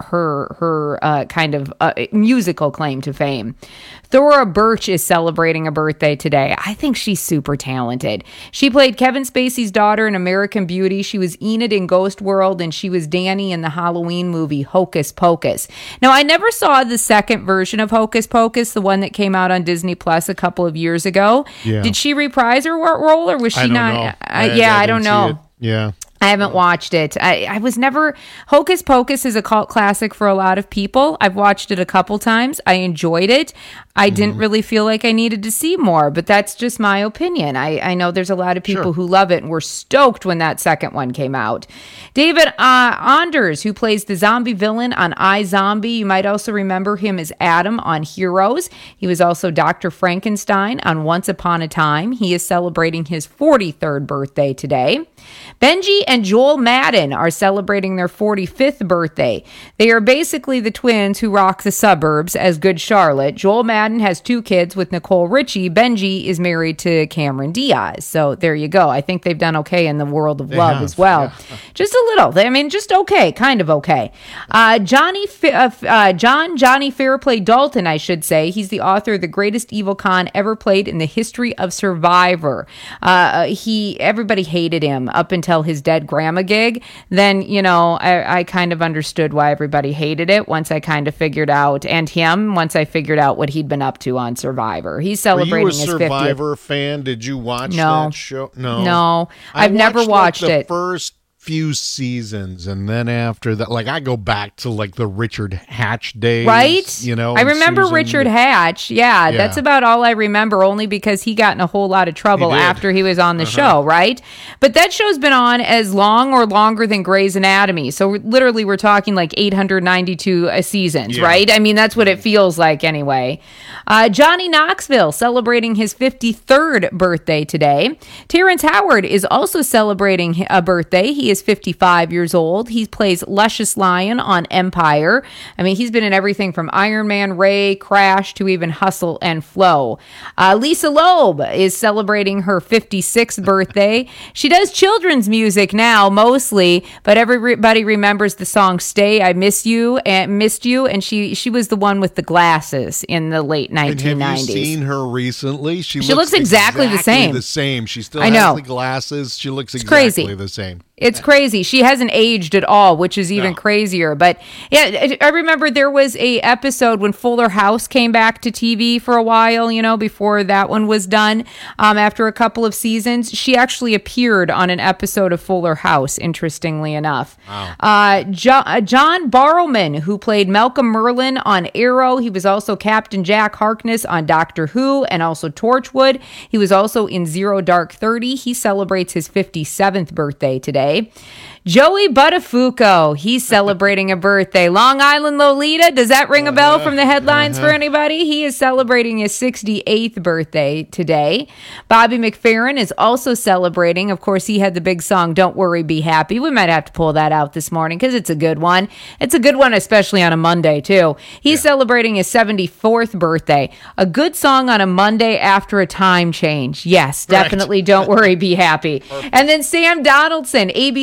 her kind of musical claim to fame. Thora Birch is celebrating a birthday today. I think she's super talented. She played Kevin Spacey's daughter in American Beauty. She was Enid in Ghost World, and she was Danny in the Halloween movie Hocus Pocus. Now, I never saw the second version of Hocus Pocus, the one that came out on Disney Plus a couple of years ago. Yeah. Did she reprise her role, or was she not? I don't know. Yeah. I haven't watched it. I was never... Hocus Pocus is a cult classic for a lot of people. I've watched it a couple times. I enjoyed it. I didn't really feel like I needed to see more, but that's just my opinion. I know there's a lot of people who love it and were stoked when that second one came out. David Anders, who plays the zombie villain on iZombie. You might also remember him as Adam on Heroes. He was also Dr. Frankenstein on Once Upon a Time. He is celebrating his 43rd birthday today. Benji and Joel Madden are celebrating their 45th birthday. They are basically the twins who rock the suburbs as Good Charlotte. Joel Madden has 2 kids with Nicole Richie. Benji is married to Cameron Diaz. So there you go. I think they've done okay in the world of love as well. Yeah. Just a little. I mean, just okay. Kind of okay. Johnny Fairplay Dalton, I should say. He's the author of The Greatest Evil Con Ever Played in the History of Survivor. Everybody hated him up until his dead grandma gig. Then, I kind of understood why everybody hated it once I kind of figured out, and him, once I figured out what he'd been up to on Survivor. He's celebrating his 50th. Were you a Survivor fan? Did you watch that show? No. I've never watched it. The first few seasons, and then after that, I go back to the Richard Hatch days, right? I remember Susan. Richard Hatch. Yeah, that's about all I remember, only because he got in a whole lot of trouble after he was on the show, right? But that show's been on as long or longer than Grey's Anatomy, so we're talking 892 seasons, right? I mean, that's what it feels like anyway. Johnny Knoxville celebrating his 53rd birthday today. Terrence Howard is also celebrating a birthday. He is 55 years old. He plays Luscious Lion on Empire. I mean, he's been in everything from Iron Man, Ray, Crash, to even Hustle and Flow. Lisa Loeb is celebrating her 56th birthday. She does children's music now, mostly, but everybody remembers the song Stay, I Miss You, and she was the one with the glasses in the late 1990s. And have you seen her recently? She looks exactly the same. She still has the glasses. She looks exactly the same. It's crazy. She hasn't aged at all, which is even crazier. But yeah, I remember there was a episode when Fuller House came back to TV for a while, before that one was done. After a couple of seasons, she actually appeared on an episode of Fuller House, interestingly enough. Wow. John Barrowman, who played Malcolm Merlin on Arrow. He was also Captain Jack Harkness on Doctor Who and also Torchwood. He was also in Zero Dark 30. He celebrates his 57th birthday today. Joey Buttafuoco, he's celebrating a birthday. Long Island Lolita, does that ring a bell from the headlines for anybody? He is celebrating his 68th birthday today. Bobby McFerrin is also celebrating. Of course, he had the big song, Don't Worry, Be Happy. We might have to pull that out this morning because it's a good one. It's a good one, especially on a Monday, too. He's celebrating his 74th birthday. A good song on a Monday after a time change. Yes, definitely Don't Worry, Be Happy. And then Sam Donaldson, ABC News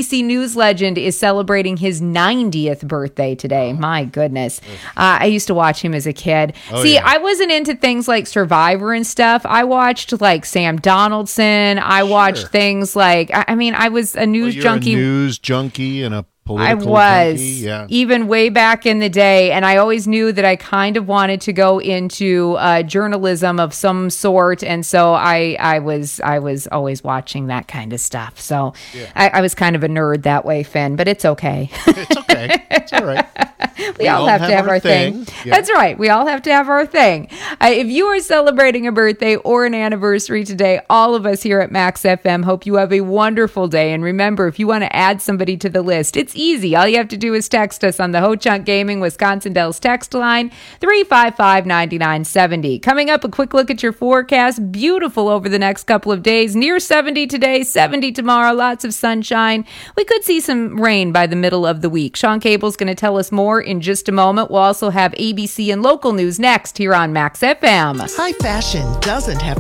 news legend is celebrating his 90th birthday today. My goodness. I used to watch him as a kid. I wasn't into things like Survivor and stuff. I watched like Sam Donaldson. I watched things like, I was a news junkie. A news junkie and a I was, junkie, even way back in the day, and I always knew that I kind of wanted to go into journalism of some sort, and so I was always watching that kind of stuff. So I was kind of a nerd that way, Finn, but it's okay. It's okay. It's all right. We all have to have our thing. Yeah. That's right. We all have to have our thing. If you are celebrating a birthday or an anniversary today, all of us here at Max FM hope you have a wonderful day. And remember, if you want to add somebody to the list, it's easy. All you have to do is text us on the Ho-Chunk Gaming Wisconsin Dells text line 355-9970. Coming up, a quick look at your forecast. Beautiful over the next couple of days. Near 70 today, 70 tomorrow. Lots of sunshine. We could see some rain by the middle of the week. Sean Cable's going to tell us more in just a moment. We'll also have ABC and local news next here on Max FM. High fashion doesn't have